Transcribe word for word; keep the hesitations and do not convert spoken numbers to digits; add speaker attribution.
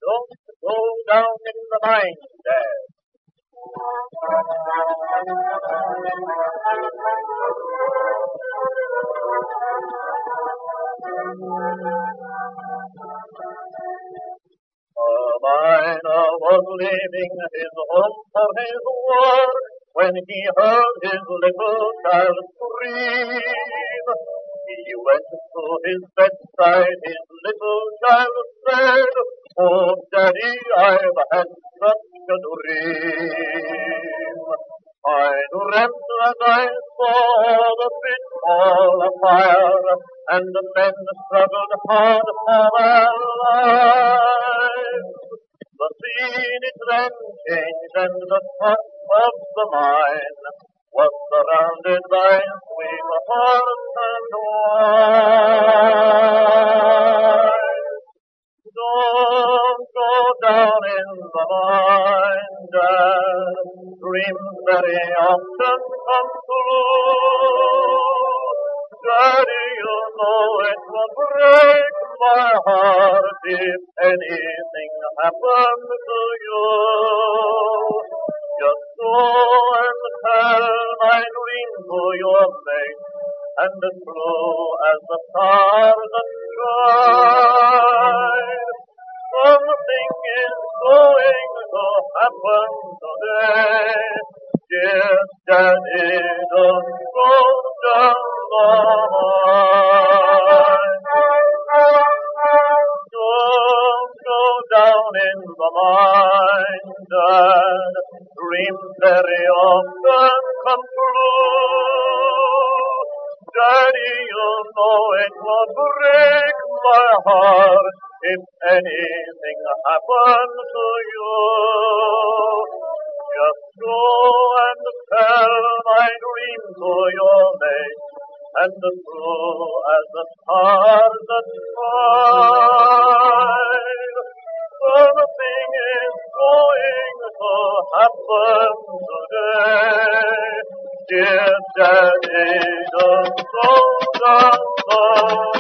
Speaker 1: Don't go down in the mine, Dad. A miner was leaving his home for his work when he heard his little child scream. He went to his bedside, his little child said, "Oh, Daddy, I've had such a dream. I dreamt that I saw the pit all afire, and the men struggled hard for their lives. The scene it then changed, and the top of the mine was surrounded by sweet horse and wine. Don't go down in the mine, Dad. Dreams very often come true. Daddy, you know it will break my heart if anything happened to you. Just go and tell my dream to your mate, and as true as the stars that shine, something is going to happen today. Dear Daddy, don't go down the mine. Don't go down in the mine, Dad. Dreams very often come true. Daddy, you know it will break my heart if anything happened to you. Just go and tell my dream to your mate, and as true as the stars that shine, something is going to happen today. Dear Daddy, don't go down the